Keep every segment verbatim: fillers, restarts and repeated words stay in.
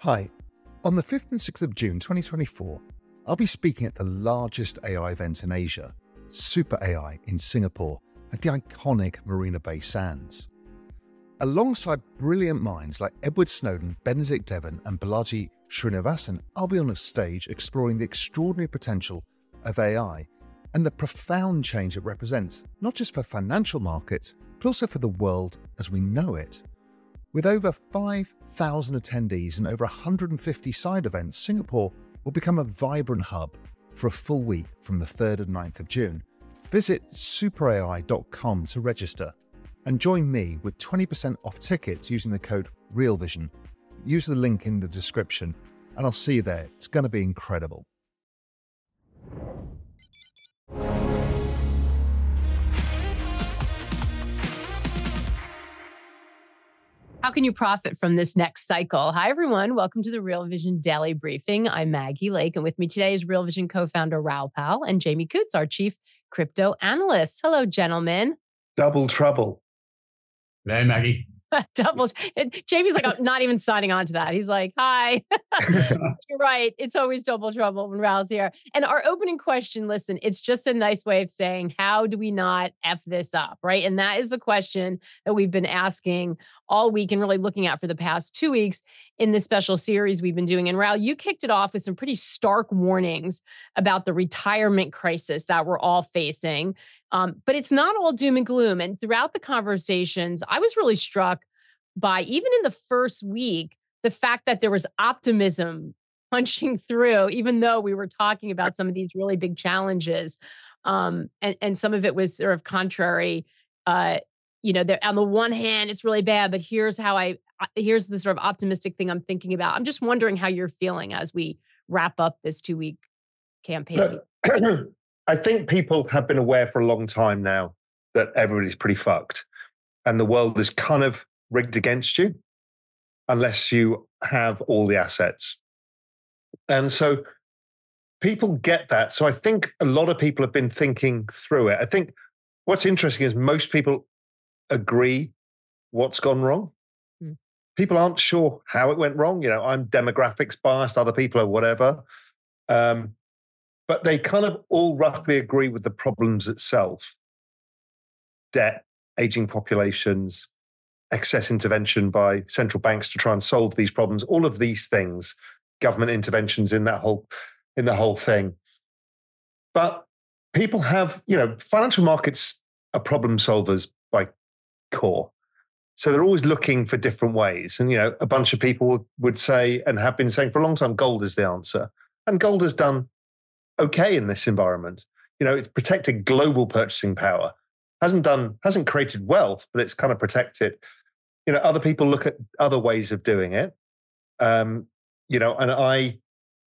Hi. On the fifth and sixth of June twenty twenty-four, I'll be speaking at the largest A I event in Asia, Super A I in Singapore at the iconic Marina Bay Sands. Alongside brilliant minds like Edward Snowden, Benedict Devon and Balaji Srinivasan, I'll be on a stage exploring the extraordinary potential of A I and the profound change it represents, not just for financial markets, but also for the world as we know it. With over five thousand attendees and over one hundred fifty side events, Singapore will become a vibrant hub for a full week from the third and ninth of June. Visit super A I dot com to register and join me with twenty percent off tickets using the code REALVISION. Use the link in the description and I'll see you there. It's going to be incredible. How can you profit from this next cycle? Hi, everyone. Welcome to the Real Vision Daily Briefing. I'm Maggie Lake, and with me today is Real Vision co-founder Raoul Pal and Jamie Coots, our chief crypto analyst. Hello, gentlemen. Double trouble. Hey, Maggie. Double. Jamie's like, I'm not even signing on to that. He's like, hi. You're right. It's always double trouble when Raoul's here. And our opening question, listen, it's just a nice way of saying, how do we not F this up, right? And that is the question that we've been asking all week and really looking at for the past two weeks in this special series we've been doing. And Raoul, you kicked it off with some pretty stark warnings about the retirement crisis that we're all facing. Um, but it's not all doom and gloom. And throughout the conversations, I was really struck by, even in the first week, the fact that there was optimism punching through, even though we were talking about some of these really big challenges. Um, and, and some of it was sort of contrary. Uh, you know, on the one hand, it's really bad, but here's how I, here's the sort of optimistic thing I'm thinking about. I'm just wondering how you're feeling as we wrap up this two week campaign. Look, I think people have been aware for a long time now that everybody's pretty fucked and the world is kind of rigged against you unless you have all the assets. And so people get that. So I think a lot of people have been thinking through it. I think what's interesting is most people agree what's gone wrong. Hmm. People aren't sure how it went wrong. You know, I'm demographics biased, other people are whatever. Um, But they kind of all roughly agree with the problems itself. Debt, aging populations, excess intervention by central banks to try and solve these problems, all of these things, government interventions in that whole, in the whole thing. But people have, you know, financial markets are problem solvers by core. So they're always looking for different ways. And, you know, a bunch of people would say, and have been saying for a long time, gold is the answer. And gold has done okay in this environment. You know, it's protected global purchasing power. Hasn't done, hasn't created wealth, but it's kind of protected. You know, other people look at other ways of doing it. Um, you know, and I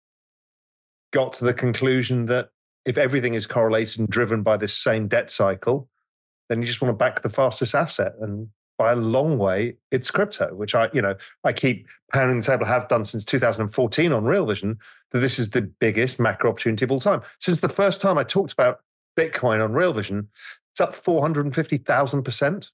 got to the conclusion that if everything is correlated and driven by this same debt cycle, then you just want to back the fastest asset. And by a long way, it's crypto, which I, you know, I keep pounding the table, have done since two thousand fourteen on Real Vision, that this is the biggest macro opportunity of all time. Since the first time I talked about Bitcoin on Real Vision, it's up four hundred fifty thousand percent.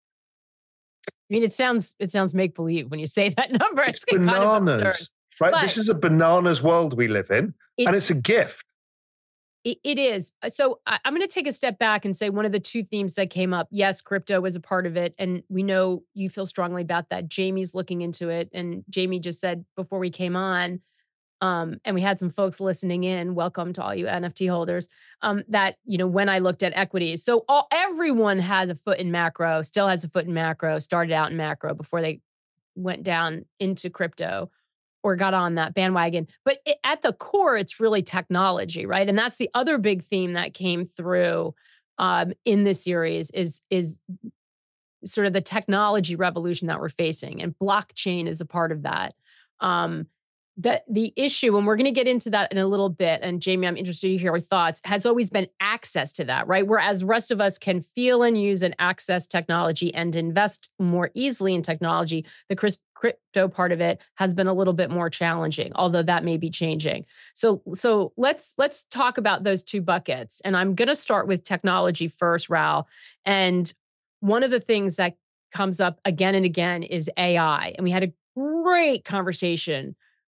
I mean, it sounds it sounds make believe when you say that number. It's, it's bananas, kind of absurd. Right? But this is a bananas world we live in, it, and it's a gift. It, it is. So I, I'm going to take a step back and say one of the two themes that came up, yes, crypto was a part of it, and we know you feel strongly about that. Jamie's looking into it, and Jamie just said before we came on, um, and we had some folks listening in, welcome to all you N F T holders, um, that, you know, when I looked at equities, so all, everyone has a foot in macro, still has a foot in macro, started out in macro before they went down into crypto or got on that bandwagon. But it, at the core, it's really technology, right? And that's the other big theme that came through um, in this series is, is sort of the technology revolution that we're facing. And blockchain is a part of that. Um, the, the issue, and we're going to get into that in a little bit, and Jamie, I'm interested to hear your thoughts, has always been access to that, right? Whereas the rest of us can feel and use and access technology and invest more easily in technology, the crypto part of it has been a little bit more challenging, although that may be changing. So, so let's let's talk about those two buckets. And I'm going to start with technology first, Raoul. And one of the things that comes up again and again is A I. And we had a great conversation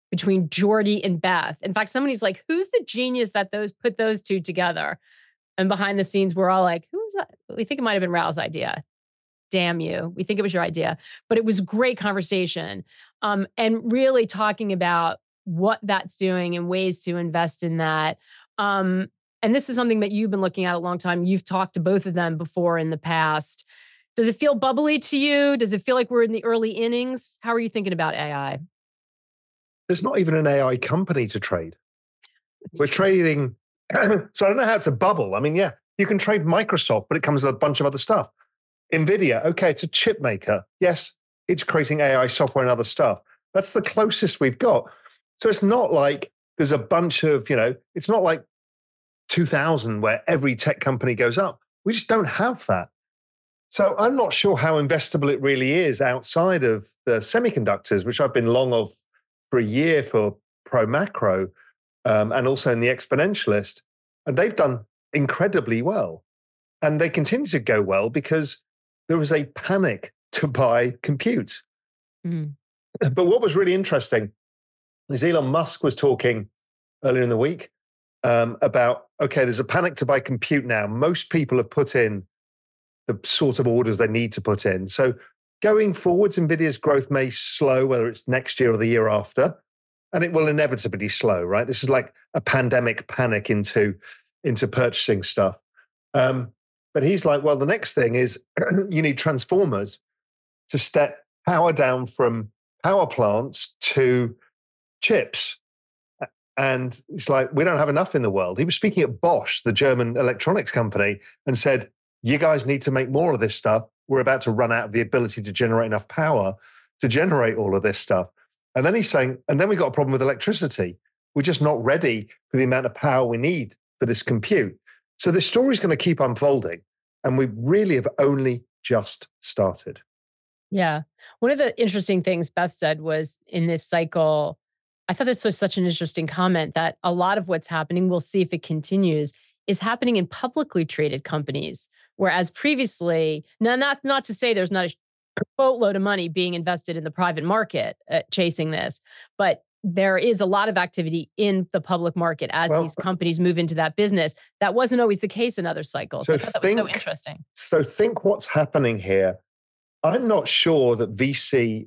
between Jordy and Beth. In fact, somebody's like, who's the genius that those put those two together? And behind the scenes, we're all like, who's that? We think it might have been Raoul's idea. Damn you. We think it was your idea. But it was a great conversation. Um, and really talking about what that's doing and ways to invest in that. Um, and this is something that you've been looking at a long time. You've talked to both of them before in the past. Does it feel bubbly to you? Does it feel like we're in the early innings? How are you thinking about A I? There's not even an A I company to trade. We're trading. So I don't know how it's a bubble. I mean, yeah, you can trade Microsoft, but it comes with a bunch of other stuff. NVIDIA, okay, it's a chip maker. Yes, it's creating A I software and other stuff. That's the closest we've got. So it's not like there's a bunch of, you know, it's not like two thousand where every tech company goes up. We just don't have that. So I'm not sure how investable it really is outside of the semiconductors, which I've been long of for a year for Pro Macro um, and also in the Exponentialist. And they've done incredibly well. And they continue to go well because there was a panic to buy compute. Mm. But what was really interesting is Elon Musk was talking earlier in the week um, about, okay, there's a panic to buy compute now. Most people have put in the sort of orders they need to put in. So going forwards, NVIDIA's growth may slow, whether it's next year or the year after, and it will inevitably slow, right? This is like a pandemic panic into, into purchasing stuff. Um, but he's like, well, the next thing is you need transformers to step power down from power plants to chips. And it's like, we don't have enough in the world. He was speaking at Bosch, the German electronics company, and said, you guys need to make more of this stuff. We're about to run out of the ability to generate enough power to generate all of this stuff. And then he's saying, and then we got a problem with electricity. We're just not ready for the amount of power we need for this compute. So this story is going to keep unfolding. And we really have only just started. Yeah. One of the interesting things Beth said was in this cycle, I thought this was such an interesting comment that a lot of what's happening, we'll see if it continues, is happening in publicly traded companies. Whereas previously, now not, not to say there's not a boatload of money being invested in the private market uh, chasing this, but there is a lot of activity in the public market as well, these companies move into that business. That wasn't always the case in other cycles. So I thought that think, was so interesting. So think what's happening here. I'm not sure that V C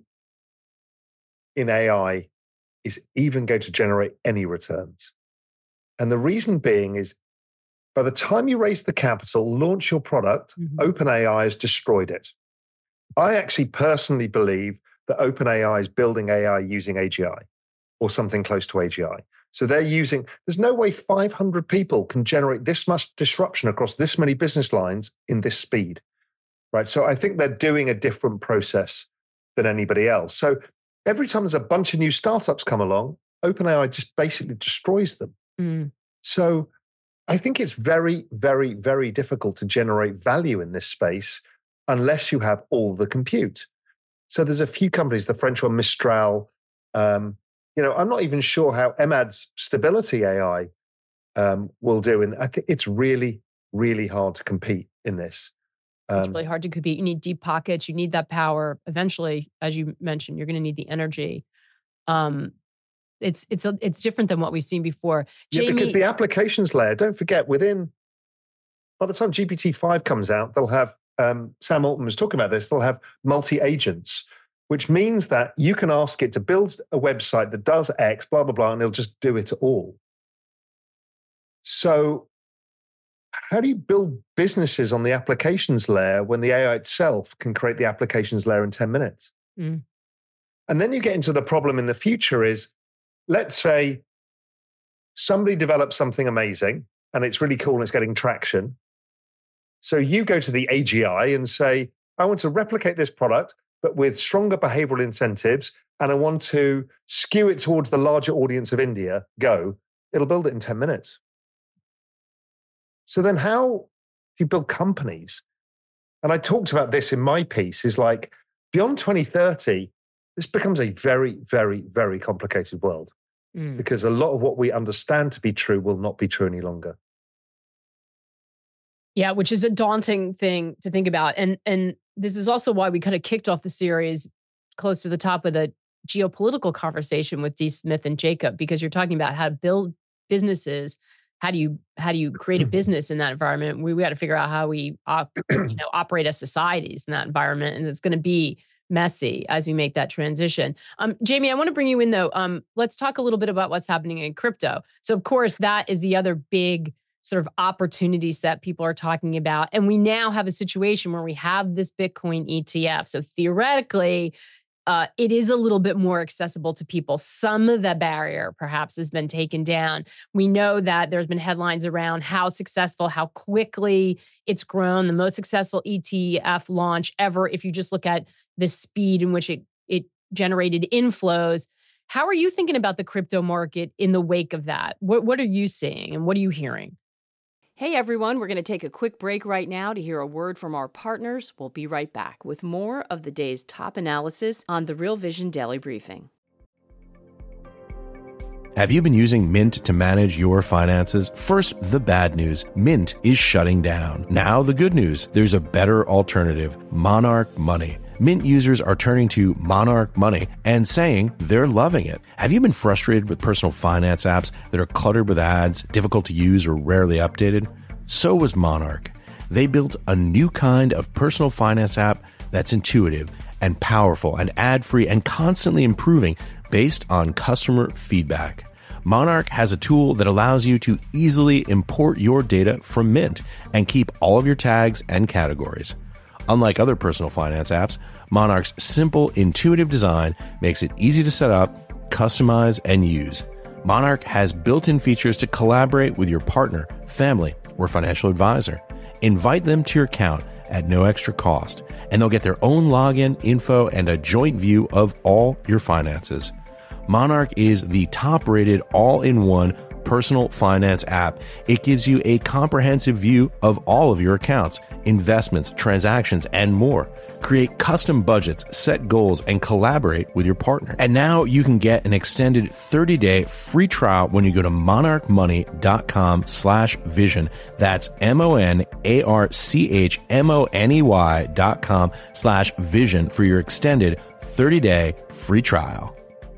in A I is even going to generate any returns. And the reason being is by the time you raise the capital, launch your product, mm-hmm. OpenAI has destroyed it. I actually personally believe that OpenAI is building A I using A G I or something close to A G I. So they're using, there's no way five hundred people can generate this much disruption across this many business lines in this speed, right? So I think they're doing a different process than anybody else. So every time there's a bunch of new startups come along, OpenAI just basically destroys them. Mm. So I think it's very, very, very difficult to generate value in this space unless you have all the compute. So there's a few companies, the French one, Mistral. Um, you know, I'm not even sure how Emad's Stability A I um, will do. And I think it's really, really hard to compete in this. Um, it's really hard to compete. You need deep pockets. You need that power. Eventually, as you mentioned, you're going to need the energy. Um, It's it's a, it's different than what we've seen before. Jamie, yeah, because the applications layer, don't forget, within, by the time G P T five comes out, they'll have, um, Sam Altman was talking about this, they'll have multi-agents, which means that you can ask it to build a website that does X, blah, blah, blah, and it'll just do it all. So how do you build businesses on the applications layer when the A I itself can create the applications layer in ten minutes? Mm. And then you get into the problem in the future is, let's say somebody develops something amazing and it's really cool and it's getting traction. So you go to the A G I and say, I want to replicate this product, but with stronger behavioral incentives, and I want to skew it towards the larger audience of India. Go. It'll build it in ten minutes. So then how do you build companies? And I talked about this in my piece, is like beyond twenty thirty, this becomes a very, very, very complicated world mm. because a lot of what we understand to be true will not be true any longer. Yeah, which is a daunting thing to think about. And and this is also why we kind of kicked off the series close to the top with a geopolitical conversation with D. Smith and Jacob, because you're talking about how to build businesses. How do you how do you create a business in that environment? We, we got to figure out how we op, you know, operate as societies in that environment, and it's going to be messy as we make that transition. Um, Jamie, I want to bring you in though. Um, let's talk a little bit about what's happening in crypto. So, of course, that is the other big sort of opportunity set people are talking about, and we now have a situation where we have this Bitcoin E T F. So theoretically, Uh, it is a little bit more accessible to people. Some of the barrier perhaps has been taken down. We know that there's been headlines around how successful, how quickly it's grown, the most successful E T F launch ever. If you just look at the speed in which it, it generated inflows. How are you thinking about the crypto market in the wake of that? What, what are you seeing and what are you hearing? Hey everyone, we're going to take a quick break right now to hear a word from our partners. We'll be right back with more of the day's top analysis on the Real Vision Daily Briefing. Have you been using Mint to manage your finances? First, the bad news. Mint is shutting down. Now, the good news. There's a better alternative. Monarch Money. Mint users are turning to Monarch Money and saying they're loving it. Have you been frustrated with personal finance apps that are cluttered with ads, difficult to use, or rarely updated? So was Monarch. They built a new kind of personal finance app that's intuitive and powerful and ad-free and constantly improving based on customer feedback. Monarch has a tool that allows you to easily import your data from Mint and keep all of your tags and categories. Unlike other personal finance apps, Monarch's simple, intuitive design makes it easy to set up, customize, and use. Monarch has built-in features to collaborate with your partner, family, or financial advisor. Invite them to your account at no extra cost, and they'll get their own login, info, and a joint view of all your finances. Monarch is the top-rated all-in-one personal finance app. It gives you a comprehensive view of all of your accounts, investments, transactions, and more. Create custom budgets, set goals, and collaborate with your partner. And now you can get an extended thirty-day free trial when you go to monarchmoney.com slash vision. That's M-O-N-A-R-C-H-M-O-N-E-Y dot com slash vision for your extended thirty-day free trial.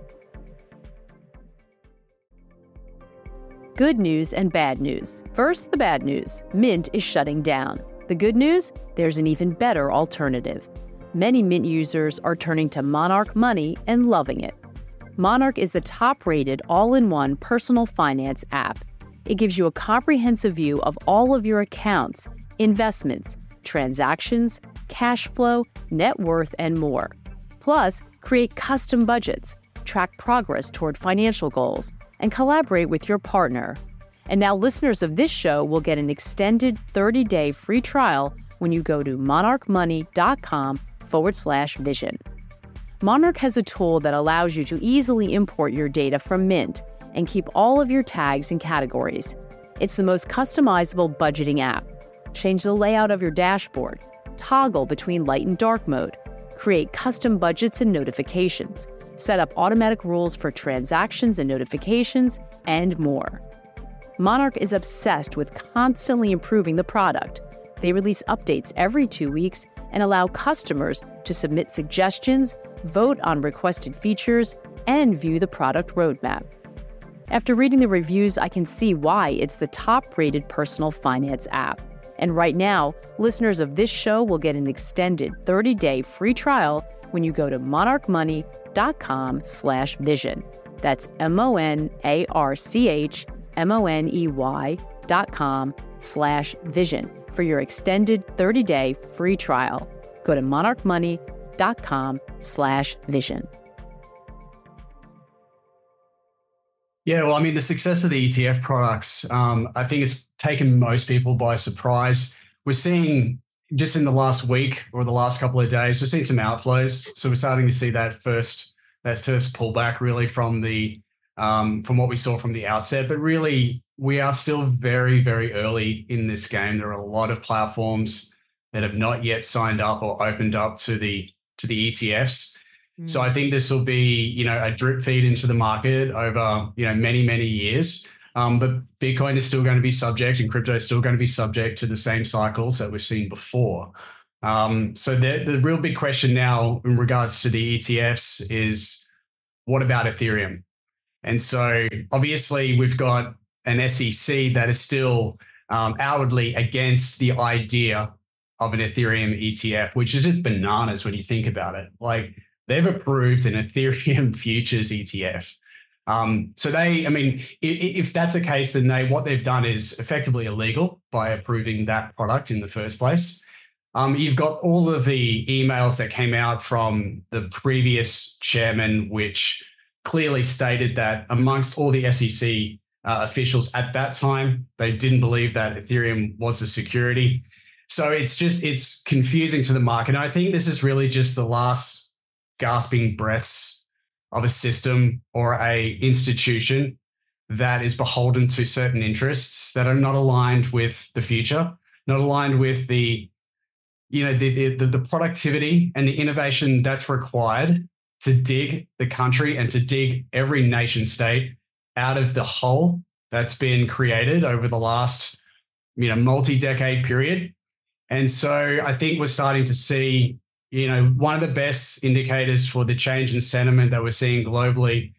Good news and bad news. First, the bad news. Mint is shutting down. The good news? There's an even better alternative. Many Mint users are turning to Monarch Money and loving it. Monarch is the top-rated all-in-one personal finance app. It gives you a comprehensive view of all of your accounts, investments, transactions, cash flow, net worth, and more. Plus, create custom budgets, track progress toward financial goals, and collaborate with your partner. And now listeners of this show will get an extended thirty-day free trial when you go to monarchmoney.com forward slash vision. Monarch has a tool that allows you to easily import your data from Mint and keep all of your tags and categories. It's the most customizable budgeting app. Change the layout of your dashboard, toggle between light and dark mode, create custom budgets and notifications, set up automatic rules for transactions and notifications, and more. Monarch is obsessed with constantly improving the product. They release updates every two weeks and allow customers to submit suggestions, vote on requested features, and view the product roadmap. After reading the reviews, I can see why it's the top-rated personal finance app. And right now, listeners of this show will get an extended thirty-day free trial when you go to monarchmoney.com slash vision. That's M-O-N-A-R-C-H-M-O-N-E-Y dot com slash vision for your extended thirty-day free trial. Go to monarchmoney.com slash vision. Yeah, well, I mean, the success of the E T F products, um, I think it's taken most people by surprise. We're seeing just in the last week or the last couple of days, we've seen some outflows. So we're starting to see that first that first pullback really from the um, from what we saw from the outset. But really, we are still very, very early in this game. There are a lot of platforms that have not yet signed up or opened up to the to the E T Fs. Mm. So I think this will be, you know, a drip feed into the market over, you know, many, many years. Um, but Bitcoin is still going to be subject and crypto is still going to be subject to the same cycles that we've seen before. Um, so the, the real big question now in regards to the E T Fs is what about Ethereum? And so obviously we've got an S E C that is still um, outwardly against the idea of an Ethereum E T F, which is just bananas when you think about it. Like they've approved an Ethereum futures E T F. Um, so they, I mean, if, if that's the case, then they what they've done is effectively illegal by approving that product in the first place. Um, you've got all of the emails that came out from the previous chairman, which clearly stated that amongst all the S E C uh, officials at that time, they didn't believe that Ethereum was a security. So it's just, it's confusing to the market. And I think this is really just the last gasping breaths of a system or a institution that is beholden to certain interests that are not aligned with the future, not aligned with the, you know, the, the, the productivity and the innovation that's required to dig the country and to dig every nation state out of the hole that's been created over the last, you know, multi-decade period. And so I think we're starting to see, you know, one of the best indicators for the change in sentiment that we're seeing globally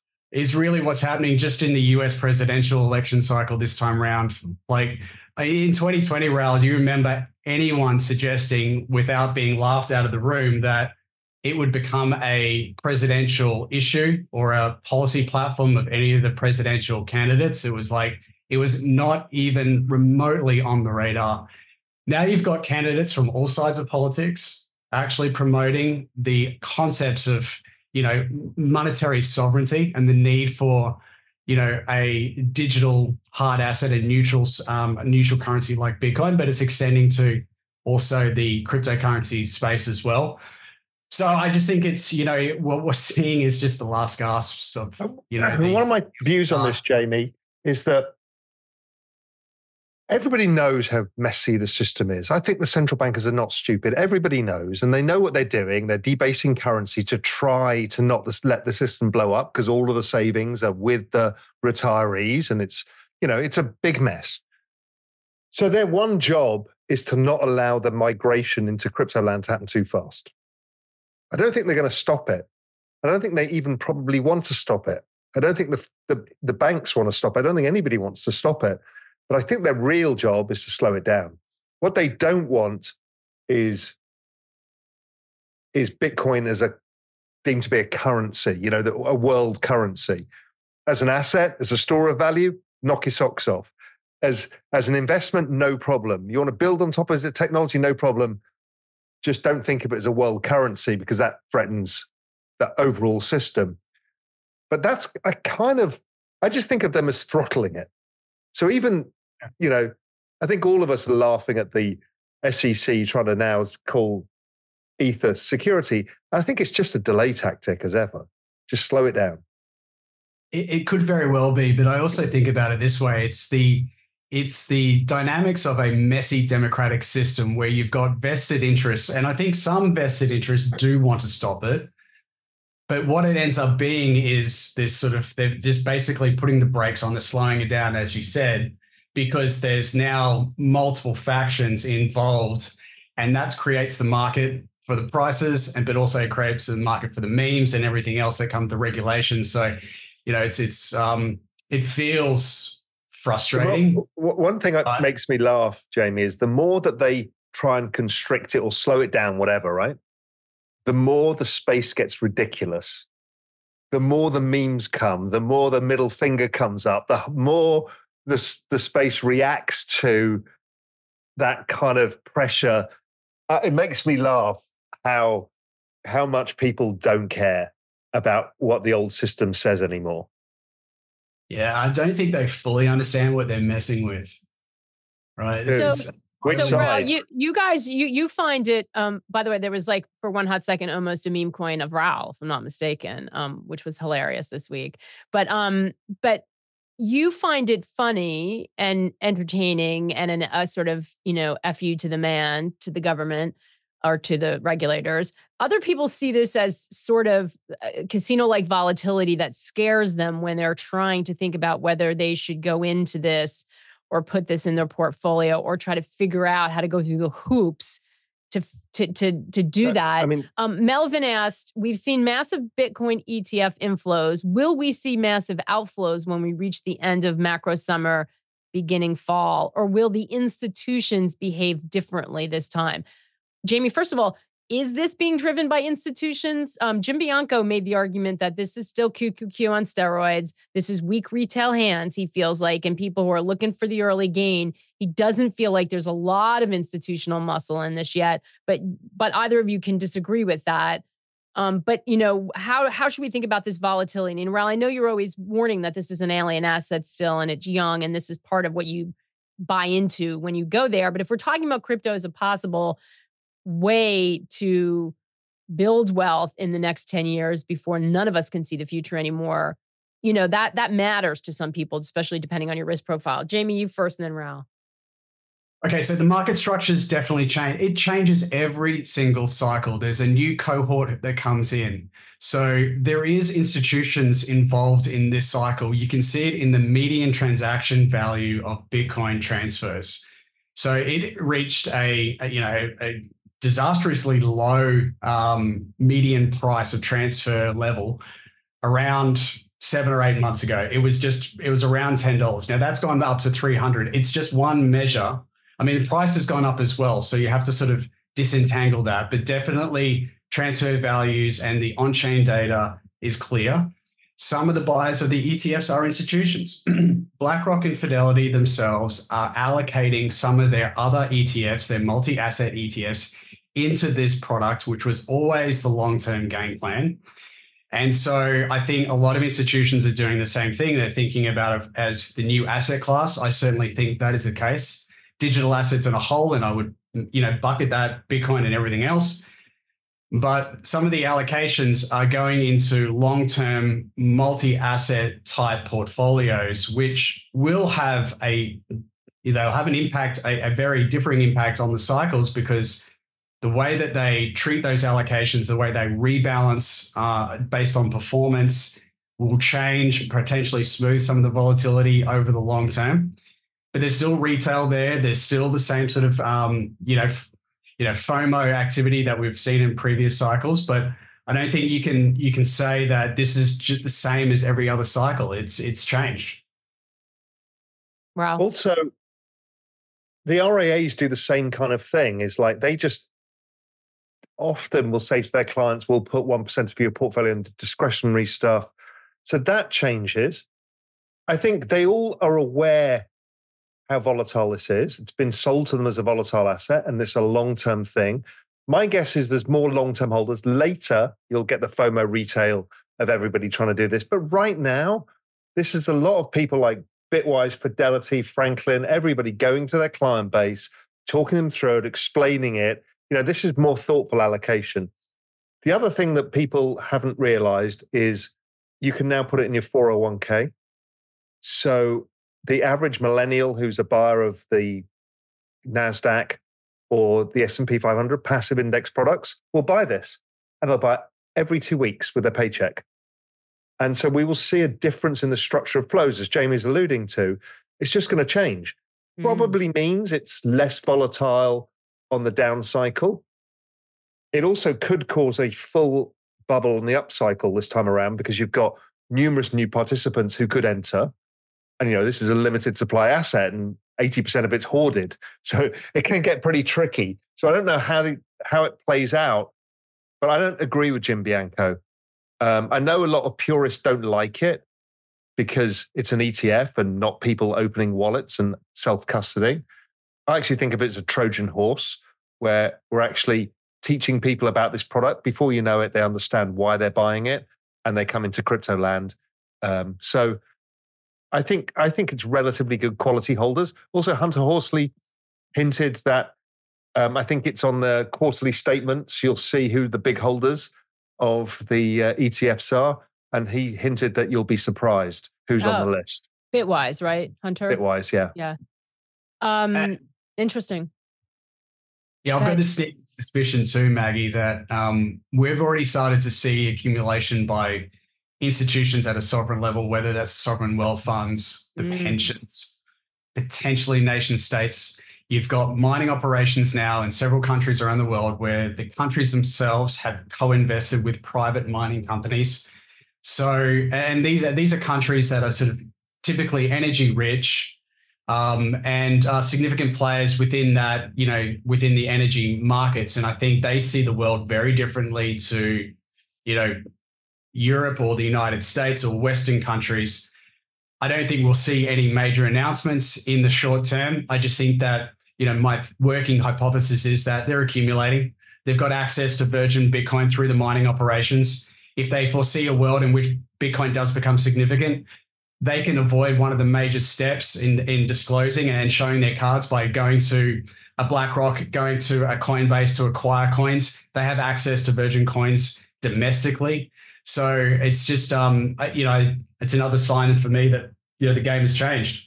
is really what's happening just in the U S presidential election cycle this time around. Like in twenty twenty, Raoul, do you remember anyone suggesting without being laughed out of the room that it would become a presidential issue or a policy platform of any of the presidential candidates? It was like, it was not even remotely on the radar. Now you've got candidates from all sides of politics actually promoting the concepts of, you know, monetary sovereignty and the need for, you know, a digital hard asset and neutral, um, neutral currency like Bitcoin, but it's extending to also the cryptocurrency space as well. So I just think it's, you know, what we're seeing is just the last gasps of, you know. The, one of my views on uh, this, Jamie, is that everybody knows how messy the system is. I think the central bankers are not stupid. Everybody knows, and they know what they're doing. They're debasing currency to try to not let the system blow up because all of the savings are with the retirees, and it's, you know, it's a big mess. So their one job is to not allow the migration into crypto land to happen too fast. I don't think they're going to stop it. I don't think they even probably want to stop it. I don't think the, the, the banks want to stop it. I don't think anybody wants to stop it. But I think their real job is to slow it down. What they don't want is, is Bitcoin as a deemed to be a currency, you know, the, a world currency. As an asset, as a store of value, knock your socks off. As, as an investment, no problem. You want to build on top of the technology, no problem. Just don't think of it as a world currency because that threatens the overall system. But that's, I kind of, I just think of them as throttling it. So even, you know, I think all of us are laughing at the S E C trying to now call Ether security. I think it's just a delay tactic as ever. Just slow it down. It, it could very well be, but I also think about it this way. It's the It's the dynamics of a messy democratic system where you've got vested interests. And I think some vested interests do want to stop it. But what it ends up being is this sort of, they're just basically putting the brakes on, the slowing it down, as you said, because there's now multiple factions involved. And that creates the market for the prices, and but also creates the market for the memes and everything else that come to regulation. So, you know, it's, it's, um, it feels frustrating. Well, one thing that but, makes me laugh, Jamie, is the more that they try and constrict it or slow it down, whatever, right? The more the space gets ridiculous. The more the memes come, the more the middle finger comes up, the more the, the space reacts to that kind of pressure. Uh, it makes me laugh how, how much people don't care about what the old system says anymore. Yeah, I don't think they fully understand what they're messing with. Right. This so, is, Which so side? Raoul, you you guys you you find it. Um, by the way, there was like for one hot second almost a meme coin of Raoul, if I'm not mistaken, um, which was hilarious this week. But um, but you find it funny and entertaining and an, a sort of, you know, F you to the man, to the government, or to the regulators. Other people see this as sort of casino-like volatility that scares them when they're trying to think about whether they should go into this or put this in their portfolio or try to figure out how to go through the hoops to to to to do that. I mean, um, Melvin asked, we've seen massive Bitcoin E T F inflows. Will we see massive outflows when we reach the end of macro summer, beginning fall? Or will the institutions behave differently this time? Jamie, first of all, is this being driven by institutions? Um, Jim Bianco made the argument that this is still Q Q Q on steroids. This is weak retail hands, he feels like, and people who are looking for the early gain. He doesn't feel like there's a lot of institutional muscle in this yet, but but either of you can disagree with that. Um, but, you know, how how should we think about this volatility? And Raoul, I know you're always warning that this is an alien asset still, and it's young, and this is part of what you buy into when you go there. But if we're talking about crypto as a possible way to build wealth in the next ten years before none of us can see the future anymore, you know, that that matters to some people, especially depending on your risk profile. Jamie, you first and then Raoul. Okay, so the market structures definitely change. It changes every single cycle. There's a new cohort that comes in. So there is institutions involved in this cycle. You can see it in the median transaction value of Bitcoin transfers. So it reached a, a you know, a disastrously low um, median price of transfer level around seven or eight months ago. It was just, it was around ten dollars. Now that's gone up to three hundred dollars. It's just one measure. I mean, the price has gone up as well. So you have to sort of disentangle that, but definitely transfer values and the on-chain data is clear. Some of the buyers of the E T Fs are institutions. BlackRock and Fidelity themselves are allocating some of their other E T Fs, their multi-asset E T Fs, into this product, which was always the long-term game plan. And so I think a lot of institutions are doing the same thing. They're thinking about it as the new asset class. I certainly think that is the case. Digital assets in a whole, and I would, you know, bucket that Bitcoin and everything else. But some of the allocations are going into long-term multi-asset type portfolios, which will have a, they'll have an impact, a, a very differing impact on the cycles, because the way that they treat those allocations, the way they rebalance uh, based on performance will change, potentially smooth some of the volatility over the long term. But there's still retail there. There's still the same sort of, um, you know, f- you know, FOMO activity that we've seen in previous cycles. But I don't think you can you can say that this is just the same as every other cycle. It's it's changed. Wow. Also, the R I As do the same kind of thing. Is like they just often will say to their clients, "We'll put one percent of your portfolio into discretionary stuff." So that changes. I think they all are aware how volatile this is. It's been sold to them as a volatile asset, and this is a long-term thing. My guess is there's more long-term holders. Later, you'll get the FOMO retail of everybody trying to do this. But right now, this is a lot of people like Bitwise, Fidelity, Franklin, everybody going to their client base, talking them through it, explaining it. You know, this is more thoughtful allocation. The other thing that people haven't realized is you can now put it in your four oh one k. So the average millennial who's a buyer of the NASDAQ or the S and P five hundred passive index products will buy this, and they'll buy it every two weeks with their paycheck. And so we will see a difference in the structure of flows, as Jamie's alluding to. It's just going to change. Mm. Probably means it's less volatile on the down cycle. It also could cause a full bubble on the up cycle this time around, because you've got numerous new participants who could enter. And, you know, this is a limited supply asset and eighty percent of it's hoarded. So it can get pretty tricky. So I don't know how the, how it plays out, but I don't agree with Jim Bianco. Um, I know a lot of purists don't like it because it's an E T F and not people opening wallets and self-custodying. I actually think of it as a Trojan horse, where we're actually teaching people about this product. Before you know it, they understand why they're buying it and they come into crypto land. Um, so I think I think it's relatively good quality holders. Also, Hunter Horsley hinted that um, I think it's on the quarterly statements. You'll see who the big holders of the uh, E T Fs are, and he hinted that you'll be surprised who's oh, on the list. Bitwise, right, Hunter? Bitwise, yeah, yeah. Um, uh, interesting. Yeah, I've got this suspicion too, Maggie, that um, we've already started to see accumulation by institutions at a sovereign level, whether that's sovereign wealth funds, the mm. pensions, potentially nation states. You've got mining operations now in several countries around the world where the countries themselves have co-invested with private mining companies. So, and these are, these are countries that are sort of typically energy rich, um, and are significant players within that, you know, within the energy markets. And I think they see the world very differently to, you know, Europe or the United States or Western countries. I don't think we'll see any major announcements in the short term. I just think that, you know, my working hypothesis is that they're accumulating. They've got access to virgin Bitcoin through the mining operations. If they foresee a world in which Bitcoin does become significant, they can avoid one of the major steps in, in disclosing and showing their cards by going to a BlackRock, going to a Coinbase to acquire coins. They have access to virgin coins domestically. So it's just, um, you know, it's another sign for me that, you know, the game has changed.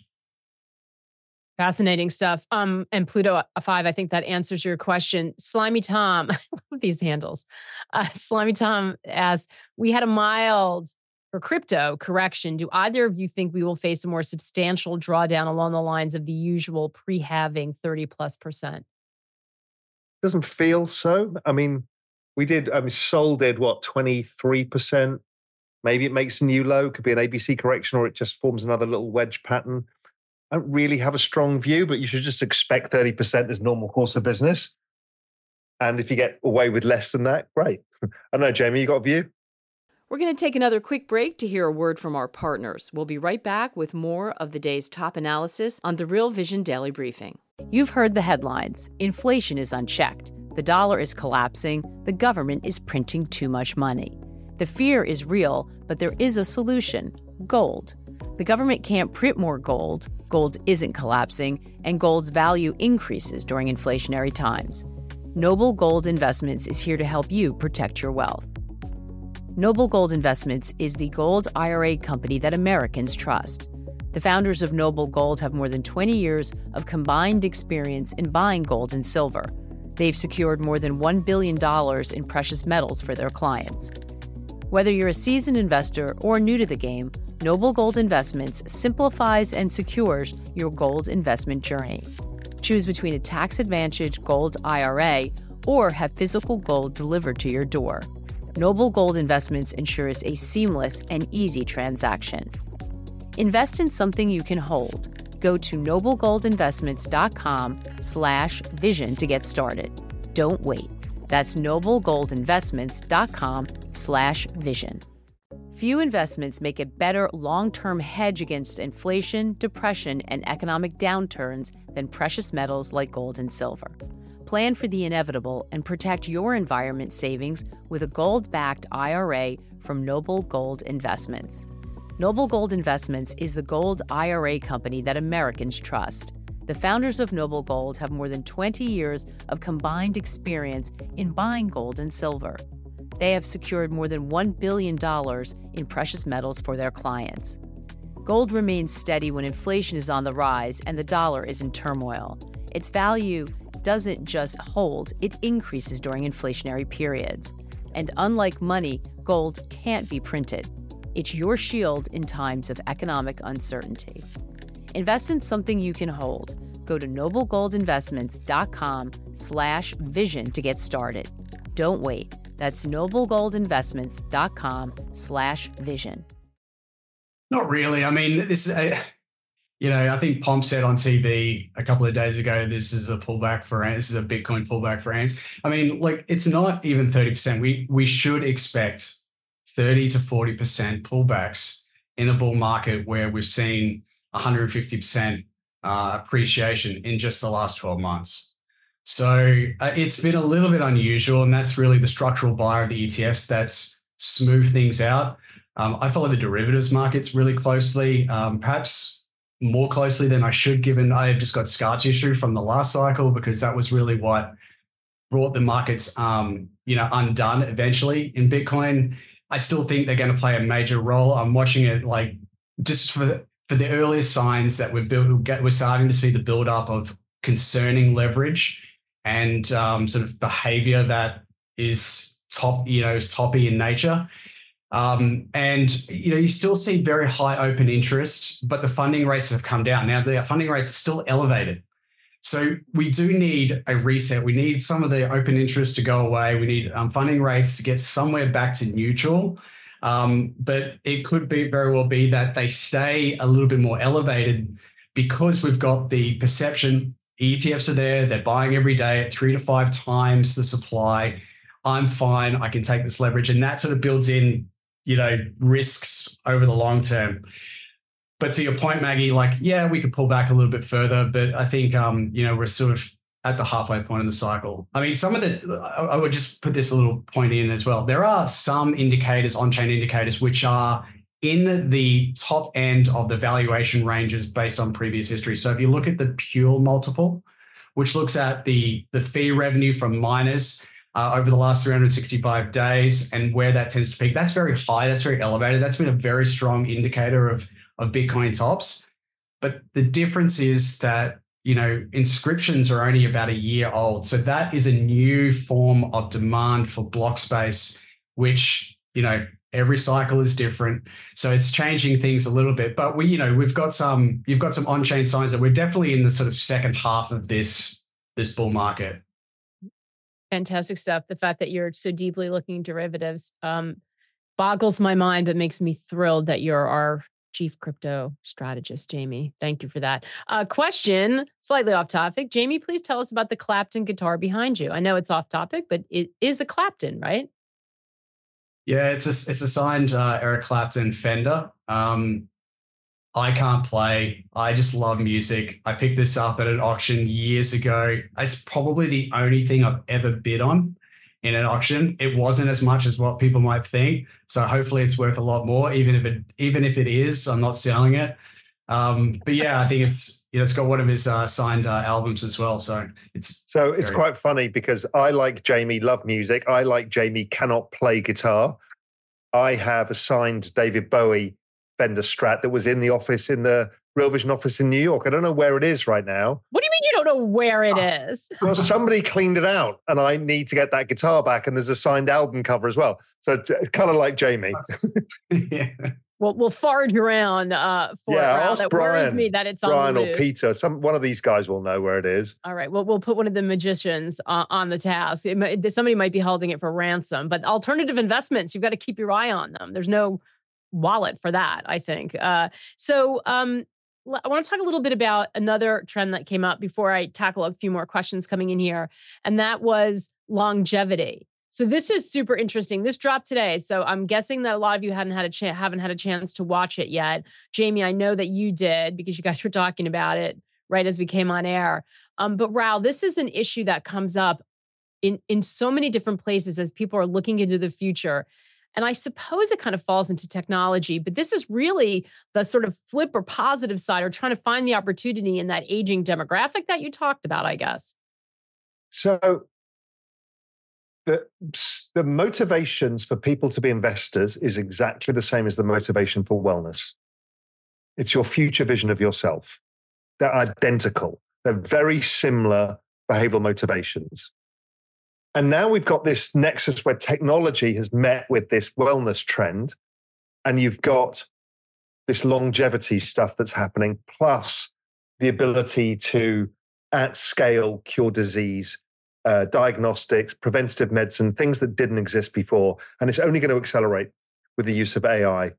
Fascinating stuff. Um, and Pluto five, I think that answers your question. Slimy Tom, I love these handles. Uh, Slimy Tom asks, we had a mild for crypto correction. Do either of you think we will face a more substantial drawdown along the lines of the usual pre-halving thirty plus percent? Doesn't feel so. I mean, we did, I mean, Sol did what, twenty-three percent? Maybe it makes a new low, could be an A B C correction, or it just forms another little wedge pattern. I don't really have a strong view, but you should just expect thirty percent as normal course of business. And if you get away with less than that, great. I don't know, Jamie, you got a view? We're going to take another quick break to hear a word from our partners. We'll be right back with more of the day's top analysis on the Real Vision Daily Briefing. You've heard the headlines. Inflation is unchecked. The dollar is collapsing. The government is printing too much money. The fear is real, but there is a solution: gold. The government can't print more gold, gold isn't collapsing, and gold's value increases during inflationary times. Noble Gold Investments is here to help you protect your wealth. Noble Gold Investments is the gold I R A company that Americans trust. The founders of Noble Gold have more than twenty years of combined experience in buying gold and silver. They've secured more than one billion dollars in precious metals for their clients. Whether you're a seasoned investor or new to the game, Noble Gold Investments simplifies and secures your gold investment journey. Choose between a tax-advantaged gold I R A or have physical gold delivered to your door. Noble Gold Investments ensures a seamless and easy transaction. Invest in something you can hold. Go to noblegoldinvestments.com slash vision to get started. Don't wait. That's noblegoldinvestments.com slash vision. Few investments make a better long-term hedge against inflation, depression, and economic downturns than precious metals like gold and silver. Plan for the inevitable and protect your environment savings with a gold-backed I R A from Noble Gold Investments. Noble Gold Investments is the gold I R A company that Americans trust. The founders of Noble Gold have more than twenty years of combined experience in buying gold and silver. They have secured more than one billion dollars in precious metals for their clients. Gold remains steady when inflation is on the rise and the dollar is in turmoil. Its value doesn't just hold, it increases during inflationary periods. And unlike money, gold can't be printed. It's your shield in times of economic uncertainty. Invest in something you can hold. Go to noblegoldinvestments.com slash vision to get started. Don't wait. That's noblegoldinvestments.com slash vision. Not really. I mean, this is, a, you know, I think Pomp said on T V a couple of days ago, this is a pullback for ants. This is a Bitcoin pullback for ants. I mean, like, it's not even thirty percent. We, we should expect thirty to forty percent pullbacks in a bull market where we've seen one hundred fifty percent uh, appreciation in just the last twelve months. So uh, it's been a little bit unusual, and that's really the structural buyer of the E T Fs that's smoothed things out. Um, I follow the derivatives markets really closely, um, perhaps more closely than I should, given I just got scar tissue from the last cycle, because that was really what brought the markets, um, you know, undone eventually in Bitcoin. I still think they're going to play a major role. I'm watching it like just for for the earliest signs that we're build, we're starting to see the buildup of concerning leverage and um, sort of behavior that is top, you know, is toppy in nature. Um, and, you know, you still see very high open interest, but the funding rates have come down. Now, the funding rates are still elevated. So we do need a reset. We need some of the open interest to go away. We need um, funding rates to get somewhere back to neutral. Um, but it could be very well be that they stay a little bit more elevated because we've got the perception E T Fs are there. They're buying every day at three to five times the supply. I'm fine. I can take this leverage. And that sort of builds in, you know, risks over the long term. But to your point, Maggie, like, yeah, we could pull back a little bit further, but I think, um, you know, we're sort of at the halfway point in the cycle. I mean, some of the, I would just put this little point in as well. There are some indicators, on-chain indicators, which are in the top end of the valuation ranges based on previous history. So if you look at the Pure multiple, which looks at the, the fee revenue from miners uh, over the last three hundred sixty-five days and where that tends to peak, that's very high, that's very elevated. That's been a very strong indicator of of Bitcoin tops. But the difference is that, you know, inscriptions are only about a year old. So that is a new form of demand for block space, which, you know, every cycle is different. So it's changing things a little bit. But we, you know, we've got some, you've got some on-chain signs that we're definitely in the sort of second half of this, this bull market. Fantastic stuff. The fact that you're so deeply looking at derivatives um, boggles my mind, but makes me thrilled that you're our Chief Crypto Strategist, Jamie. Thank you for that. Uh, question, slightly off topic. Jamie, please tell us about the Clapton guitar behind you. I know it's off topic, but it is a Clapton, right? Yeah, it's a, it's a signed uh, Eric Clapton Fender. Um, I can't play. I just love music. I picked this up at an auction years ago. It's probably the only thing I've ever bid on in an auction. It wasn't as much as what people might think. So hopefully it's worth a lot more, even if it, even if it is, I'm not selling it. Um, but yeah, I think it's, you know, it's got one of his uh, signed uh, albums as well. So it's, so it's very... quite funny because I, like Jamie, love music. I, like Jamie, cannot play guitar. I have a signed David Bowie Fender Strat that was in the office in the Real Vision office in New York. I don't know where it is right now. What do you mean you don't know where it is? Well, somebody cleaned it out and I need to get that guitar back. And there's a signed album cover as well. So it's kind of like Jamie. yeah. We'll, we'll forage around uh, for yeah, it. Raoul. That Brian, worries me that it's on Brian the or loose. Peter. Some one of these guys will know where it is. All right. Well, we'll put one of the magicians uh, on the task. It might, somebody might be holding it for ransom. But alternative investments, you've got to keep your eye on them. There's no wallet for that, I think. Uh, so um, I want to talk a little bit about another trend that came up before I tackle a few more questions coming in here, and that was longevity. So this is super interesting. This dropped today, so I'm guessing that a lot of you hadn't had a chance, haven't had a chance to watch it yet. Jamie, I know that you did because you guys were talking about it right as we came on air. Um, but Raoul, this is an issue that comes up in in so many different places as people are looking into the future. And I suppose it kind of falls into technology, but this is really the sort of flip or positive side, or trying to find the opportunity in that aging demographic that you talked about, I guess. So the, the motivations for people to be investors is exactly the same as the motivation for wellness. It's your future vision of yourself. They're identical. They're very similar behavioral motivations. And now we've got this nexus where technology has met with this wellness trend, and you've got this longevity stuff that's happening, plus the ability to, at scale, cure disease, uh, diagnostics, preventative medicine, things that didn't exist before. And it's only going to accelerate with the use of A I.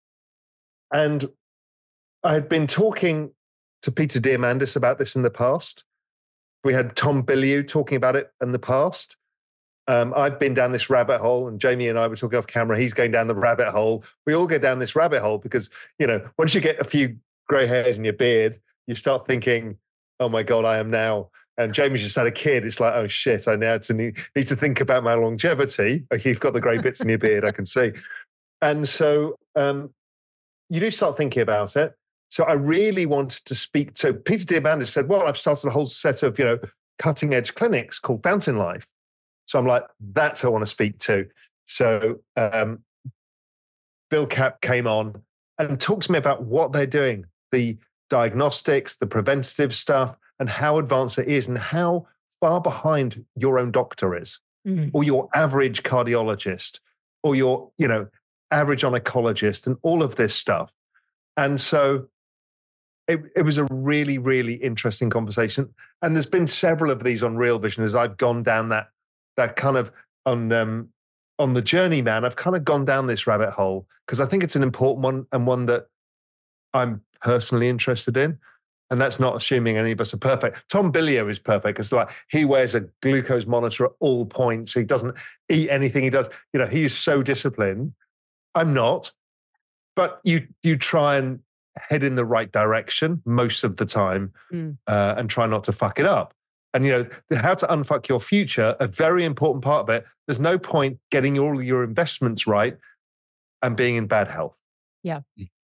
And I had been talking to Peter Diamandis about this in the past. We had Tom Bilyeu talking about it in the past. Um, I've been down this rabbit hole, and Jamie and I were talking off camera. He's going down the rabbit hole. We all go down this rabbit hole because, you know, once you get a few grey hairs in your beard, you start thinking, oh my God, I am now. And Jamie's just had a kid. It's like, oh shit, I now to need, need to think about my longevity. You've got the grey bits in your beard, I can see. And so um, you do start thinking about it. So I really wanted to speak to Peter Diamandis. Said, well, I've started a whole set of, you know, cutting edge clinics called Fountain Life. So I'm like, that's who I want to speak to. So um, Bill Kapp came on and talked to me about what they're doing, the diagnostics, the preventative stuff, and how advanced it is and how far behind your own doctor is, mm-hmm. or your average cardiologist, or your, you know, average oncologist, and all of this stuff. And so it, it was a really, really interesting conversation. And there's been several of these on Real Vision as I've gone down that that kind of on um, on the journey, man. I've kind of gone down this rabbit hole because I think it's an important one and one that I'm personally interested in. And that's not assuming any of us are perfect. Tom Billio is perfect. It's like he wears a glucose monitor at all points. He doesn't eat anything. He does, you know, he is so disciplined. I'm not. But you you try and head in the right direction most of the time mm. uh, and try not to fuck it up. And, you know, how to unfuck your future, a very important part of it. There's no point getting all your investments right and being in bad health. Yeah.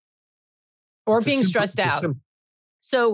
Or it's being simple, stressed out. Simple. So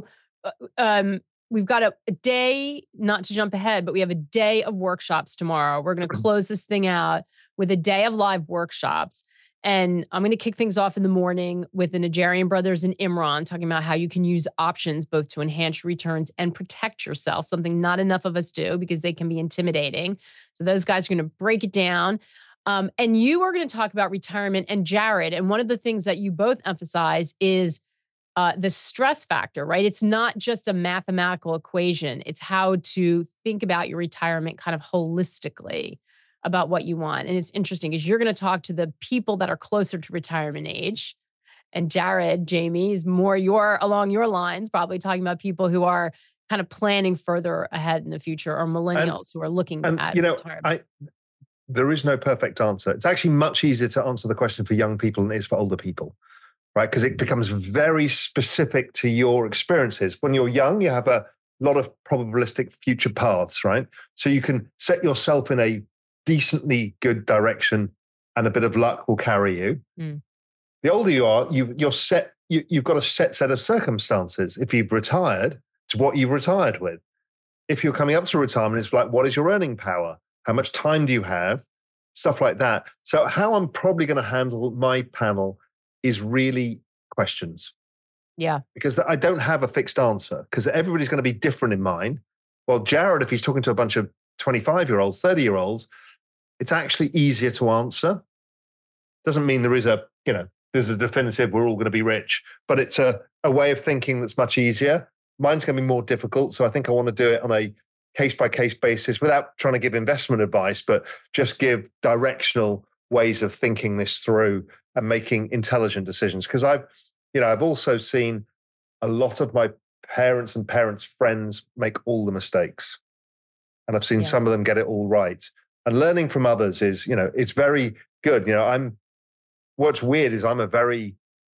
um, we've got a, a day, not to jump ahead, but we have a day of workshops tomorrow. We're going to close this thing out with a day of live workshops. And I'm going to kick things off in the morning with the Najarian brothers and Imran talking about how you can use options both to enhance returns and protect yourself, something not enough of us do because they can be intimidating. So those guys are going to break it down. Um, and you are going to talk about retirement and Jared. And one of the things that you both emphasize is Uh, the stress factor, right? It's not just a mathematical equation. It's how to think about your retirement kind of holistically about what you want. And it's interesting because you're going to talk to the people that are closer to retirement age. And Jared, Jamie, is more your along your lines, probably talking about people who are kind of planning further ahead in the future or millennials and, who are looking and, at you know, retirement. I, there is no perfect answer. It's actually much easier to answer the question for young people than it is for older people. Right? Because it becomes very specific to your experiences. When you're young, you have a lot of probabilistic future paths, right? So you can set yourself in a decently good direction and a bit of luck will carry you. Mm. The older you are, you, you're set, you, you've got a set set of circumstances. If you've retired, it's what you've retired with. If you're coming up to retirement, it's like, what is your earning power? How much time do you have? Stuff like that. So how I'm probably going to handle my panel is really questions. Yeah. Because I don't have a fixed answer because everybody's going to be different in mine. Well, Jared, if he's talking to a bunch of twenty-five-year-olds, thirty-year-olds, it's actually easier to answer. Doesn't mean there is a, you know, there's a definitive, we're all going to be rich, but it's a, a way of thinking that's much easier. Mine's going to be more difficult. So I think I want to do it on a case-by-case basis without trying to give investment advice, but just give directional ways of thinking this through and making intelligent decisions. Because I've, you know, I've also seen a lot of my parents and parents' friends make all the mistakes. And I've seen yeah. some of them get it all right. And learning from others is, you know, it's very good. You know, I'm, what's weird is I'm a very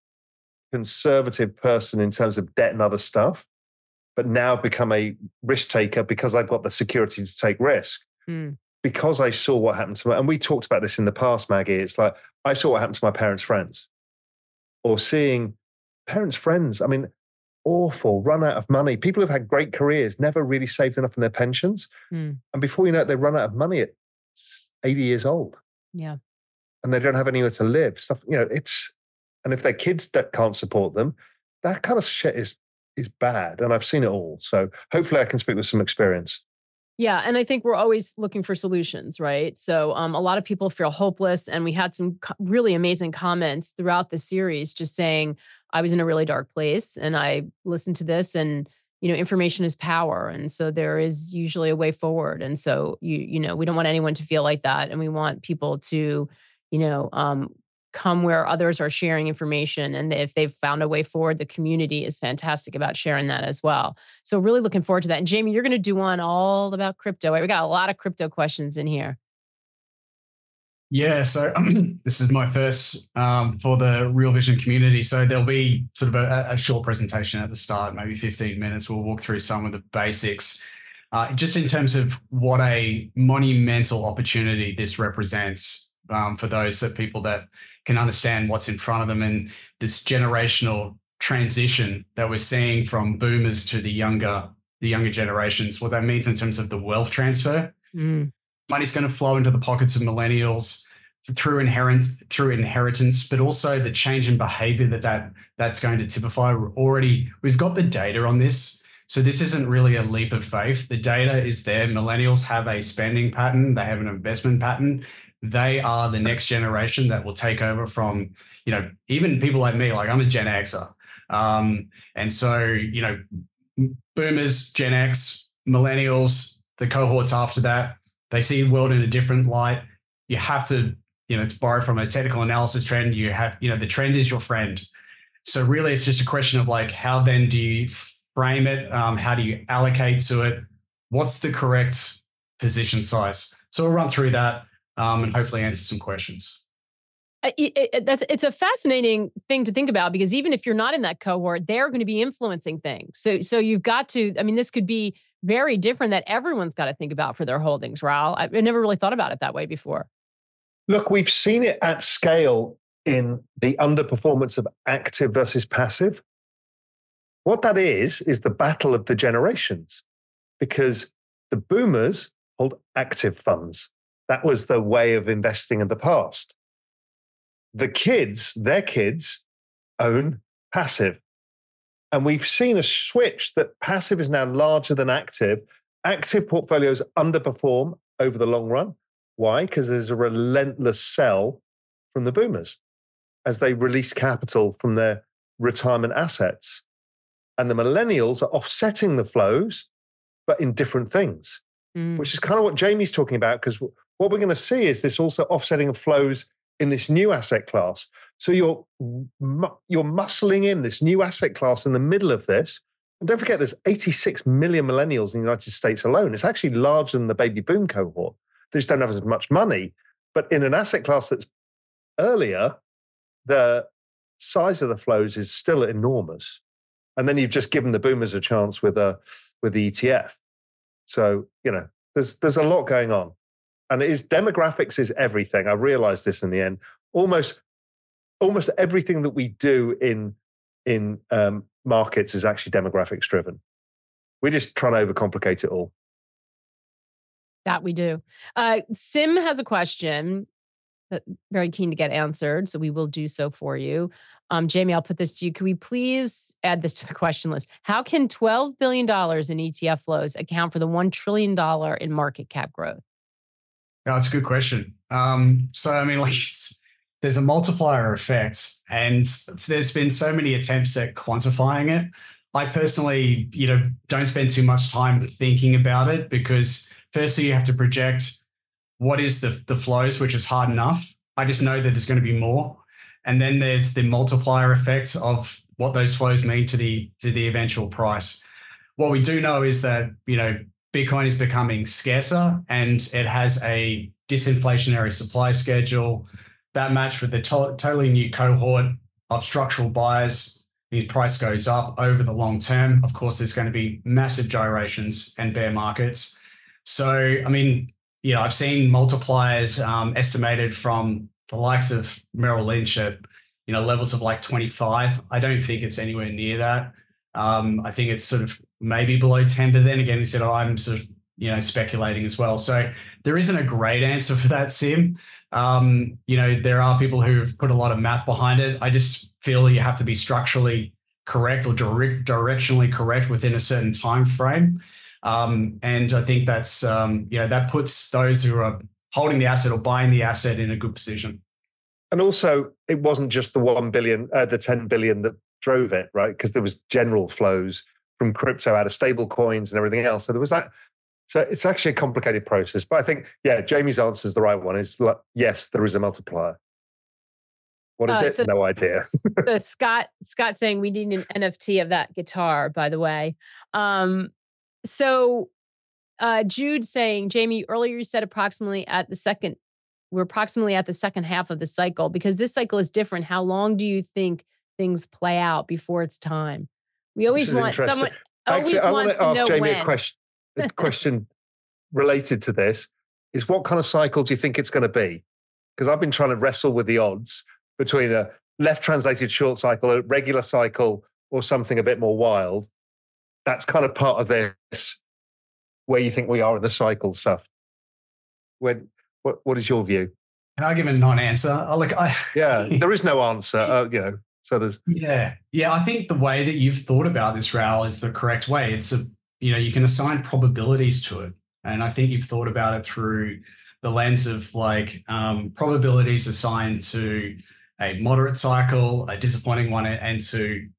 conservative person in terms of debt and other stuff, but now I've become a risk taker because I've got the security to take risk. Mm. Because I saw what happened to my, and we talked about this in the past, Maggie, it's like, I saw what happened to my parents' friends or seeing parents' friends. I mean, awful, run out of money. People who've had great careers, never really saved enough in their pensions. Mm. And before you know it, they run out of money at eighty years old. Yeah. And they don't have anywhere to live. Stuff, you know, it's, and if their kids that can't support them, that kind of shit is, is bad. And I've seen it all. So hopefully I can speak with some experience. Yeah. And I think we're always looking for solutions, right? So um, a lot of people feel hopeless. And we had some co- really amazing comments throughout the series just saying, I was in a really dark place and I listened to this and, you know, information is power. And so there is usually a way forward. And so, you, you know, we don't want anyone to feel like that. And we want people to, you know, um, come where others are sharing information. And if they've found a way forward, the community is fantastic about sharing that as well. So really looking forward to that. And Jamie, you're going to do one all about crypto. We got a lot of crypto questions in here. Yeah, so um, this is my first um, for the Real Vision community. So there'll be sort of a, a short presentation at the start, maybe fifteen minutes. We'll walk through some of the basics, uh, just in terms of what a monumental opportunity this represents um, for those that people that can understand what's in front of them and this generational transition that we're seeing from boomers to the younger, the younger generations, what that means in terms of the wealth transfer. Mm. Money's going to flow into the pockets of millennials through inheritance, through inheritance, but also the change in behavior that, that that's going to typify. We're already, we've got the data on this. So this isn't really a leap of faith. The data is there. Millennials have a spending pattern. They have an investment pattern. They are the next generation that will take over from, you know, even people like me, like I'm a Gen Xer. Um, and so, you know, boomers, Gen X, millennials, the cohorts after that, they see the world in a different light. You have to, you know, to borrow from a technical analysis trend, you have, you know, the trend is your friend. So really it's just a question of like, how then do you frame it? Um, how do you allocate to it? What's the correct position size? So we'll run through that um, and hopefully answer some questions. It, it, that's it's a fascinating thing to think about, because even if you're not in that cohort, they're going to be influencing things. So, so you've got to. I mean, this could be very different that everyone's got to think about for their holdings. Raoul, I, I never really thought about it that way before. Look, we've seen it at scale in the underperformance of active versus passive. What that is is the battle of the generations, because the boomers hold active funds. That was the way of investing in the past. The kids, their kids, own passive. And we've seen a switch that passive is now larger than active. Active portfolios underperform over the long run. Why? Because there's a relentless sell from the boomers as they release capital from their retirement assets. And the millennials are offsetting the flows, but in different things, mm. which is kind of what Jamie's talking about, because what we're going to see is this also offsetting of flows in this new asset class. So you're you're muscling in this new asset class in the middle of this. And don't forget, there's eighty-six million millennials in the United States alone. It's actually larger than the baby boom cohort. They just don't have as much money. But in an asset class that's earlier, the size of the flows is still enormous. And then you've just given the boomers a chance with a with the E T F. So, you know, there's there's a lot going on. And it is demographics is everything. I realized this in the end. Almost, almost everything that we do in in um, markets is actually demographics driven. We're just trying to overcomplicate it all. That we do. Uh, Sim has a question, that very keen to get answered, so we will do so for you. Um, Jamie, I'll put this to you. Can we please add this to the question list? How can twelve billion dollars in E T F flows account for the one trillion dollars in market cap growth? Yeah, that's a good question. Um, so, I mean, like, it's, there's a multiplier effect, and there's been so many attempts at quantifying it. I personally, you know, don't spend too much time thinking about it, because firstly, you have to project what is the, the flows, which is hard enough. I just know that there's going to be more. And then there's the multiplier effect of what those flows mean to the to the eventual price. What we do know is that, you know, Bitcoin is becoming scarcer, and it has a disinflationary supply schedule that matched with the to- totally new cohort of structural buyers. The price goes up over the long term. Of course, there's going to be massive gyrations and bear markets. So, I mean, you know, I've seen multipliers um, estimated from the likes of Merrill Lynch at, you know, levels of like twenty-five. I don't think it's anywhere near that. Um, I think it's sort of maybe below ten, but then again, he said, oh, I'm sort of, you know, speculating as well. So there isn't a great answer for that, Sim. Um, you know, there are people who've put a lot of math behind it. I just feel you have to be structurally correct or direct, directionally correct within a certain time frame. Um, and I think that's, um, you know, that puts those who are holding the asset or buying the asset in a good position. And also, it wasn't just the one billion, uh, the ten billion that drove it, right? Because there was general flows from crypto out of stable coins and everything else. So there was that. So it's actually a complicated process. But I think, yeah, Jamie's answer is the right one. Is like, yes, there is a multiplier. What is uh, it? So no idea. So Scott, Scott saying we need an N F T of that guitar, by the way. Um, so uh, Jude saying, Jamie, earlier you said approximately at the second, we're approximately at the second half of the cycle, because this cycle is different. How long do you think things play out before it's time? We always want someone always Actually, wants I want to ask know Jamie when. a question, a question related to this is, what kind of cycle do you think it's going to be? Because I've been trying to wrestle with the odds between a left translated short cycle, a regular cycle, or something a bit more wild. That's kind of part of this, where you think we are in the cycle stuff. When, what, what is your view? Can I give a non-answer? I, like, I, yeah, there is no answer. Uh, you know, so there's. Yeah, yeah. I think the way that you've thought about this, Raoul, is the correct way. It's a, you know, you can assign probabilities to it, and I think you've thought about it through the lens of like um, probabilities assigned to a moderate cycle, a disappointing one, and to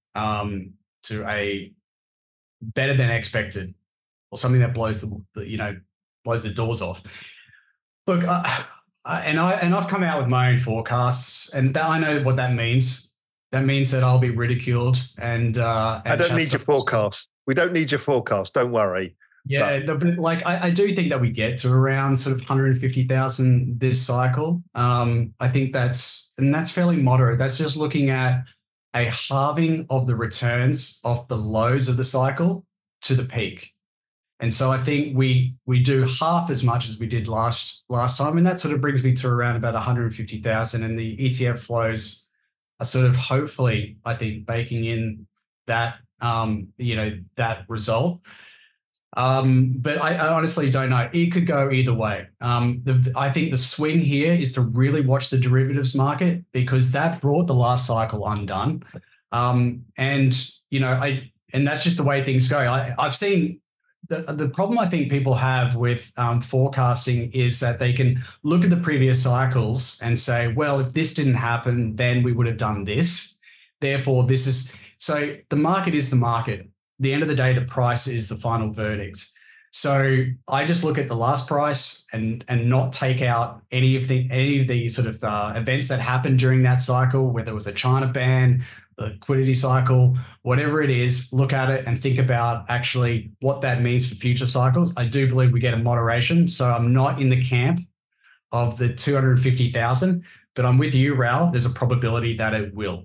um, to a better than expected, or something that blows the, the you know blows the doors off. Look, uh, and I and I've come out with my own forecasts, and that, I know what that means. That means that I'll be ridiculed, and, uh, and I don't need your forecast. We don't need your forecast. Don't worry. Yeah, no, but like I, I do think that we get to around sort of one hundred fifty thousand this cycle. Um, I think that's and that's fairly moderate. That's just looking at a halving of the returns off the lows of the cycle to the peak. And so I think we we do half as much as we did last last time, and that sort of brings me to around about one hundred fifty thousand. And the E T F flows are sort of hopefully, I think, baking in that um, you know that result. Um, but I, I honestly don't know. It could go either way. Um, the, I think the swing here is to really watch the derivatives market, because that brought the last cycle undone. Um, and you know, I and that's just the way things go. I, I've seen. The, the problem I think people have with um, forecasting is that they can look at the previous cycles and say, well, if this didn't happen, then we would have done this. Therefore, this is so the market is the market. At the end of the day, the price is the final verdict. So I just look at the last price and and not take out any of the any of the sort of uh, events that happened during that cycle, whether it was a China ban, the liquidity cycle, whatever it is, look at it and think about actually what that means for future cycles. I do believe we get a moderation. So I'm not in the camp of the two hundred fifty thousand, but I'm with you, Raoul. There's a probability that it will.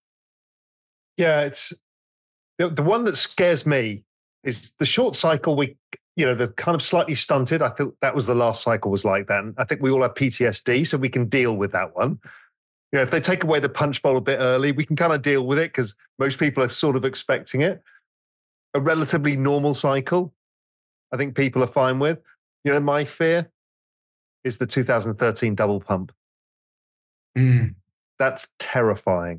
Yeah, it's the, the one that scares me is the short cycle. We, you know, the kind of slightly stunted. I think that was the last cycle was like that. And I think we all have P T S D, so we can deal with that one. You know, if they take away the punch bowl a bit early, we can kind of deal with it because most people are sort of expecting it. A relatively normal cycle, I think people are fine with. You know, my fear is the two thousand thirteen double pump. Mm. That's terrifying.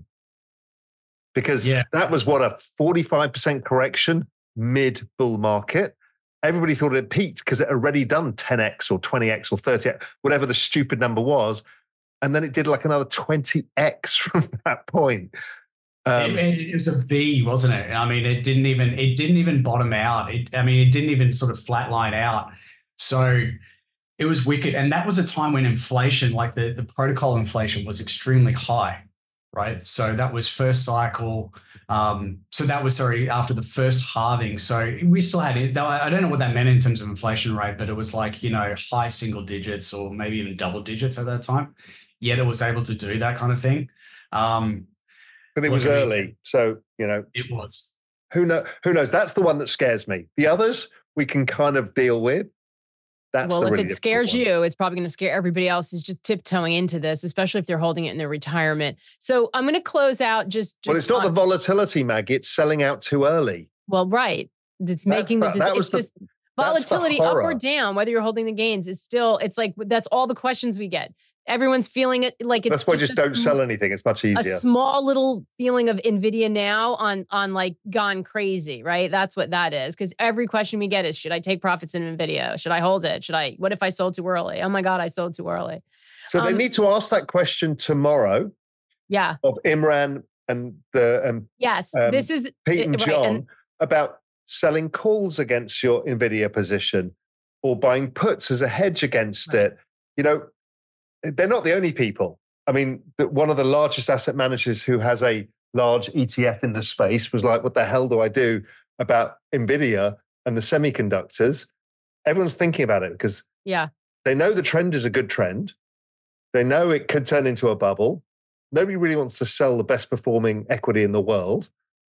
Because yeah. that was what, a forty-five percent correction mid bull market. Everybody thought it peaked because it had already done ten x or twenty x or thirty x, whatever the stupid number was. And then it did like another twenty x from that point. Um, it, it was a V, wasn't it? I mean, it didn't even it didn't even bottom out. It, I mean, it didn't even sort of flatline out. So it was wicked. And that was a time when inflation, like the, the protocol inflation, was extremely high, right? So that was first cycle. Um, so that was, sorry, after the first halving. So we still had it. I don't know what that meant in terms of inflation rate, but it was like, you know, high single digits or maybe even double digits at that time. Yet it was able to do that kind of thing. Um, but it was early. So, you know. It was. Who, know, who knows? That's the one that scares me. The others, we can kind of deal with. That's well, the if really it scares one. you, it's probably going to scare everybody else who's just tiptoeing into this, especially if they're holding it in their retirement. So I'm going to close out just. just well, it's not on, the volatility, Maggie. It's selling out too early. Well, right. It's that's making the, the, that it's the, just volatility up or down, whether you're holding the gains is still, it's like, that's all the questions we get. Everyone's feeling it like it's that's why just, just don't sm- sell anything. It's much easier. A small little feeling of Nvidia now on on like gone crazy, right? That's what that is. Because every question we get is, should I take profits in Nvidia? Should I hold it? Should I? What if I sold too early? Oh my God, I sold too early. So um, they need to ask that question tomorrow. Yeah. Of Imran and the um, yes, um, this is Pete and right, John and, about selling calls against your Nvidia position or buying puts as a hedge against right. it. You know. They're not the only people. I mean, one of the largest asset managers who has a large E T F in the space was like, what the hell do I do about Nvidia and the semiconductors? Everyone's thinking about it because yeah, they know the trend is a good trend. They know it could turn into a bubble. Nobody really wants to sell the best performing equity in the world,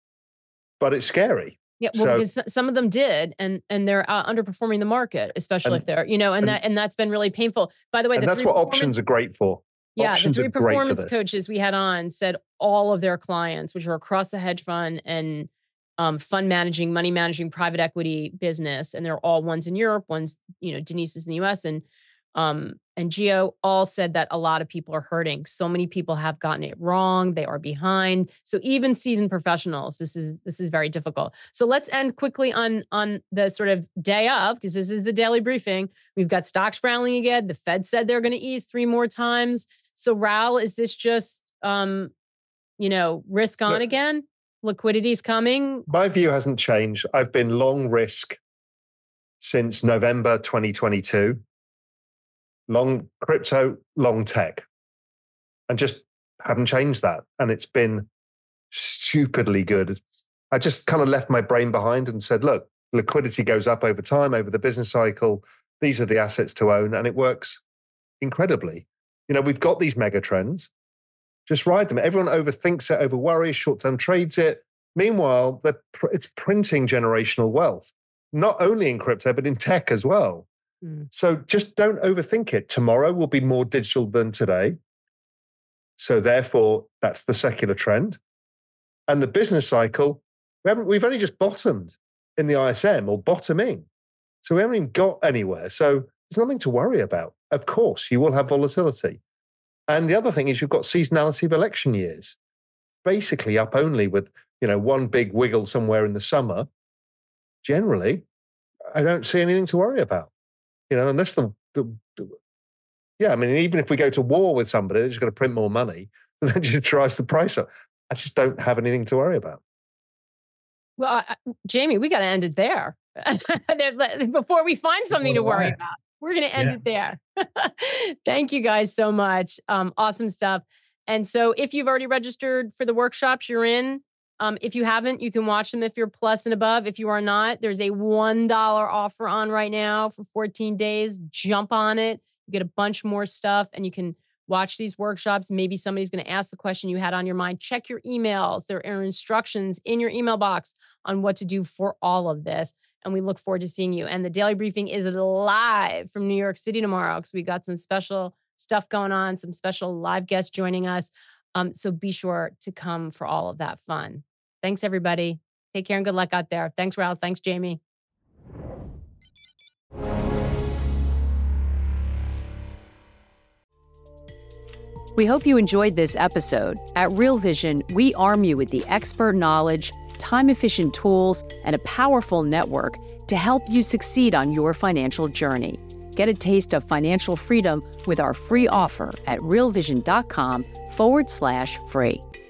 but it's scary. Yeah, well, so, because some of them did, and and they're uh, underperforming the market, especially and, if they're, you know, and, and that and that's been really painful. By the way, and the that's what options are great for. Yeah, options the three performance for coaches we had on said all of their clients, which were across the hedge fund and um, fund managing, money managing, private equity business, and they're all ones in Europe, ones, you know, Denise is in the U S and um and Geo all said that a lot of people are hurting. So many people have gotten it wrong. They are behind. So even seasoned professionals, this is this is very difficult. So let's end quickly on on the sort of day of, because this is the daily briefing. We've got stocks rallying again. The Fed said they're going to ease three more times. So Raoul, is this just um, you know, risk on Look, again? liquidity's coming? My view hasn't changed. I've been long risk since November twenty twenty-two. Long crypto, long tech. And just haven't changed that. And it's been stupidly good. I just kind of left my brain behind and said, look, liquidity goes up over time, over the business cycle. These are the assets to own, and it works incredibly. You know, we've got these mega trends. Just ride them. Everyone overthinks it, over worries, short-term trades it. Meanwhile, it's printing generational wealth, not only in crypto, but in tech as well. Mm. So just don't overthink it. Tomorrow will be more digital than today. So therefore, that's the secular trend. And the business cycle, we haven't, we've only just bottomed in the I S M or bottoming. So we haven't even got anywhere. So there's nothing to worry about. Of course, you will have volatility. And the other thing is you've got seasonality of election years, basically up only with, you know, one big wiggle somewhere in the summer. Generally, I don't see anything to worry about, you know, unless the, the, the yeah, I mean, even if we go to war with somebody, they're just going to print more money and then just drives the price up. I just don't have anything to worry about. Well, I, Jamie, we got to end it there before we find something to worry about. We're going to end yeah. it there. Thank you guys so much. Um, awesome stuff. And so if you've already registered for the workshops, you're in. Um, if you haven't, you can watch them if you're plus and above. If you are not, there's a one dollar offer on right now for fourteen days. Jump on it. You get a bunch more stuff and you can watch these workshops. Maybe somebody's going to ask the question you had on your mind. Check your emails. There are instructions in your email box on what to do for all of this. And we look forward to seeing you. And the Daily Briefing is live from New York City tomorrow because we got some special stuff going on, some special live guests joining us. Um, so be sure to come for all of that fun. Thanks, everybody. Take care and good luck out there. Thanks, Ralph. Thanks, Jamie. We hope you enjoyed this episode. At Real Vision, we arm you with the expert knowledge, time-efficient tools, and a powerful network to help you succeed on your financial journey. Get a taste of financial freedom with our free offer at realvision.com forward slash free.